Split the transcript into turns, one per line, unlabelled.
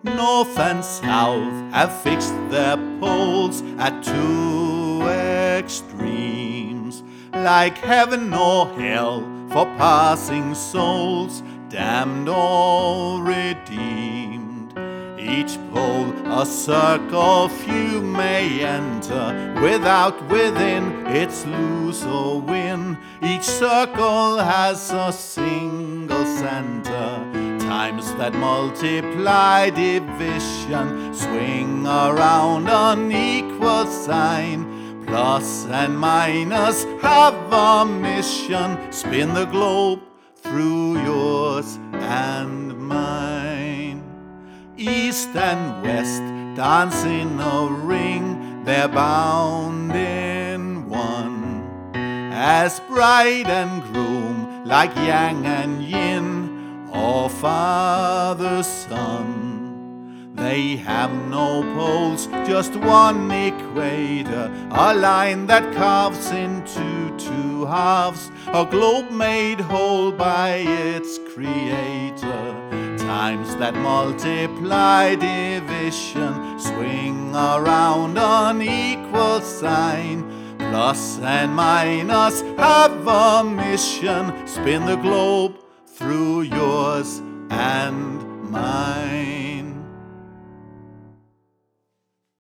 North and south have fixed their poles at two extremes, like heaven or hell for passing souls, damned or redeemed. Each pole a circle, few may enter, without, within, it's lose or win. Each circle has a single center, times that multiply division, swing around an equal sign. Plus and minus have a mission, spin the globe through yours and mine. East and west dance in a ring, they're bound in one, as bride and groom, like yang and yin, or father son. They have no poles, just one equator, a line that carves into two halves, a globe made whole by its creator. Times that multiply division, swing around an equal sign. Plus and minus have a mission, spin the globe through yours and mine.